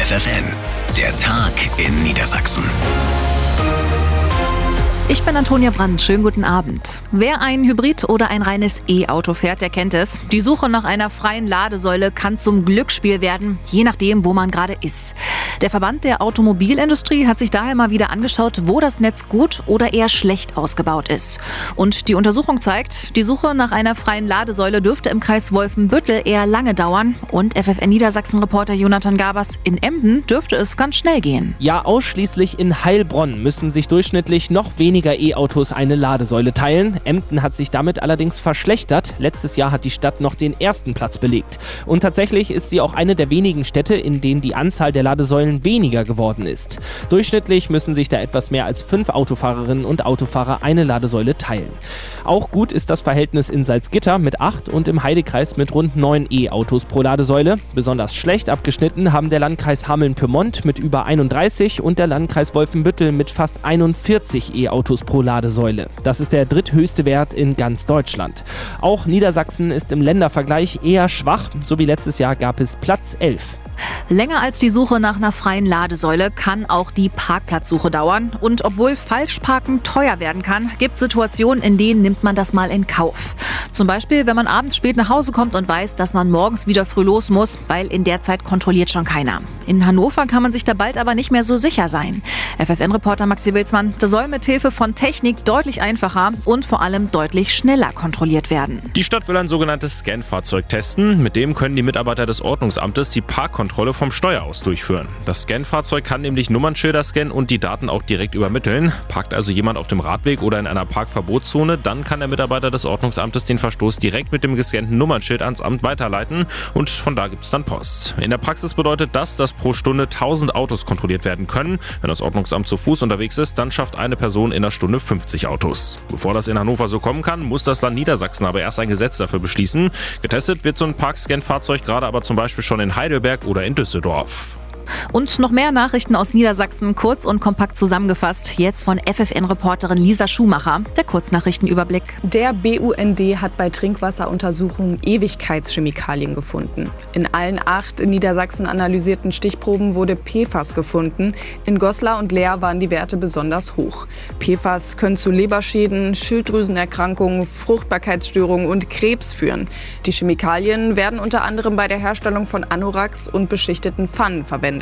FFN, der Tag in Niedersachsen. Ich bin Antonia Brandt, schönen guten Abend. Wer ein Hybrid oder ein reines E-Auto fährt, der kennt es. Die Suche nach einer freien Ladesäule kann zum Glücksspiel werden, je nachdem, wo man gerade ist. Der Verband der Automobilindustrie hat sich daher mal wieder angeschaut, wo das Netz gut oder eher schlecht ausgebaut ist. Und die Untersuchung zeigt, die Suche nach einer freien Ladesäule dürfte im Kreis Wolfenbüttel eher lange dauern. Und FFN Niedersachsen-Reporter Jonathan Gabers, in Emden dürfte es ganz schnell gehen. Ja, ausschließlich in Heilbronn müssen sich durchschnittlich noch weniger E-Autos eine Ladesäule teilen. Emden hat sich damit allerdings verschlechtert. Letztes Jahr hat die Stadt noch den ersten Platz belegt. Und tatsächlich ist sie auch eine der wenigen Städte, in denen die Anzahl der Ladesäulen weniger geworden ist. Durchschnittlich müssen sich da etwas mehr als 5 Autofahrerinnen und Autofahrer eine Ladesäule teilen. Auch gut ist das Verhältnis in Salzgitter mit 8 und im Heidekreis mit rund 9 E-Autos pro Ladesäule. Besonders schlecht abgeschnitten haben der Landkreis Hameln-Pyrmont mit über 31 und der Landkreis Wolfenbüttel mit fast 41 E-Autos pro Ladesäule. Das ist der dritthöchste Wert in ganz Deutschland. Auch Niedersachsen ist im Ländervergleich eher schwach. So wie letztes Jahr gab es Platz 11. Länger als die Suche nach einer freien Ladesäule kann auch die Parkplatzsuche dauern. Und obwohl Falschparken teuer werden kann, gibt es Situationen, in denen nimmt man das mal in Kauf. Zum Beispiel, wenn man abends spät nach Hause kommt und weiß, dass man morgens wieder früh los muss, weil in der Zeit kontrolliert schon keiner. In Hannover kann man sich da bald aber nicht mehr so sicher sein. FFN-Reporter Maxi Wilsmann, das soll mit Hilfe von Technik deutlich einfacher und vor allem deutlich schneller kontrolliert werden. Die Stadt will ein sogenanntes Scan-Fahrzeug testen. Mit dem können die Mitarbeiter des Ordnungsamtes die Parkkontrolle vom Steuer aus durchführen. Das Scan-Fahrzeug kann nämlich Nummernschilder scannen und die Daten auch direkt übermitteln. Parkt also jemand auf dem Radweg oder in einer Parkverbotszone, dann kann der Mitarbeiter des Ordnungsamtes den Verstoß direkt mit dem gescannten Nummernschild ans Amt weiterleiten und von da gibt es dann Post. In der Praxis bedeutet das, dass pro Stunde 1000 Autos kontrolliert werden können. Wenn das Ordnungsamt zu Fuß unterwegs ist, dann schafft eine Person in der Stunde 50 Autos. Bevor das in Hannover so kommen kann, muss das Land Niedersachsen aber erst ein Gesetz dafür beschließen. Getestet wird so ein Parkscan-Fahrzeug gerade aber zum Beispiel schon in Heidelberg oder in Düsseldorf. Und noch mehr Nachrichten aus Niedersachsen, kurz und kompakt zusammengefasst. Jetzt von FFN-Reporterin Lisa Schumacher, der Kurznachrichtenüberblick. Der BUND hat bei Trinkwasseruntersuchungen Ewigkeitschemikalien gefunden. In allen 8 in Niedersachsen analysierten Stichproben wurde PFAS gefunden. In Goslar und Leer waren die Werte besonders hoch. PFAS können zu Leberschäden, Schilddrüsenerkrankungen, Fruchtbarkeitsstörungen und Krebs führen. Die Chemikalien werden unter anderem bei der Herstellung von Anoraks und beschichteten Pfannen verwendet.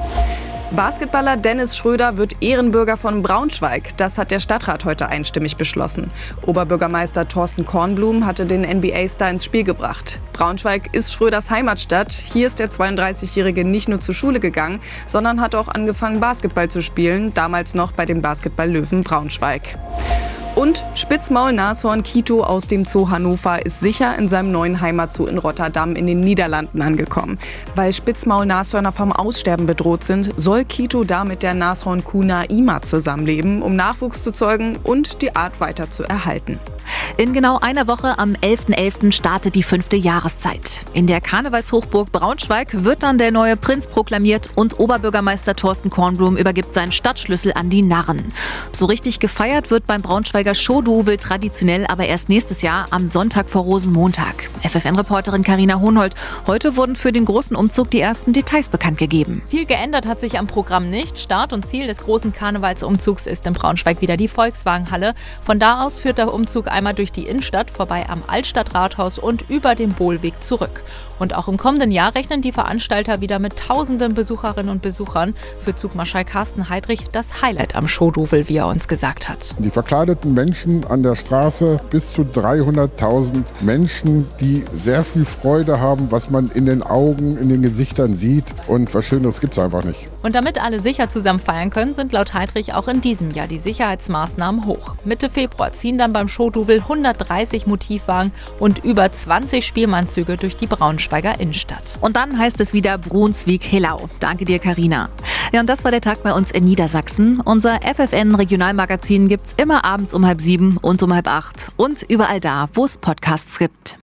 Basketballer Dennis Schröder wird Ehrenbürger von Braunschweig. Das hat der Stadtrat heute einstimmig beschlossen. Oberbürgermeister Thorsten Kornblum hatte den NBA-Star ins Spiel gebracht. Braunschweig ist Schröders Heimatstadt. Hier ist der 32-Jährige nicht nur zur Schule gegangen, sondern hat auch angefangen, Basketball zu spielen, damals noch bei den Basketball-Löwen Braunschweig. Und Spitzmaul-Nashorn Kito aus dem Zoo Hannover ist sicher in seinem neuen Heimatzoo in Rotterdam in den Niederlanden angekommen. Weil Spitzmaul-Nashörner vom Aussterben bedroht sind, soll Kito da mit der Nashornkuh Naima zusammenleben, um Nachwuchs zu zeugen und die Art weiter zu erhalten. In genau einer Woche, am 11.11. startet die 5. Jahreszeit. In der Karnevalshochburg Braunschweig wird dann der neue Prinz proklamiert und Oberbürgermeister Thorsten Kornblum übergibt seinen Stadtschlüssel an die Narren. So richtig gefeiert wird beim Braunschweiger Showduvel traditionell aber erst nächstes Jahr am Sonntag vor Rosenmontag. FFN-Reporterin Carina Hohnhold, heute wurden für den großen Umzug die ersten Details bekannt gegeben. Viel geändert hat sich am Programm nicht. Start und Ziel des großen Karnevalsumzugs ist in Braunschweig wieder die Volkswagenhalle. Von da aus führt der Umzug einmal durch die Innenstadt, vorbei am Altstadtrathaus und über den Bohlweg zurück. Und auch im kommenden Jahr rechnen die Veranstalter wieder mit tausenden Besucherinnen und Besuchern. Für Zugmarschall Carsten Heidrich das Highlight am Showduvel, wie er uns gesagt hat. Die verkleideten Menschen an der Straße, bis zu 300.000 Menschen, die sehr viel Freude haben, was man in den Augen, in den Gesichtern sieht. Und was Schöneres gibt es einfach nicht. Und damit alle sicher zusammen feiern können, sind laut Heidrich auch in diesem Jahr die Sicherheitsmaßnahmen hoch. Mitte Februar ziehen dann beim Showduvel 130 Motivwagen und über 20 Spielmannszüge durch die Braunschweiger Innenstadt. Und dann heißt es wieder Brunswick-Hillau. Danke dir, Carina. Ja, und das war der Tag bei uns in Niedersachsen. Unser FFN-Regionalmagazin gibt's immer abends um 6:30 und um 7:30 und überall da, wo es Podcasts gibt.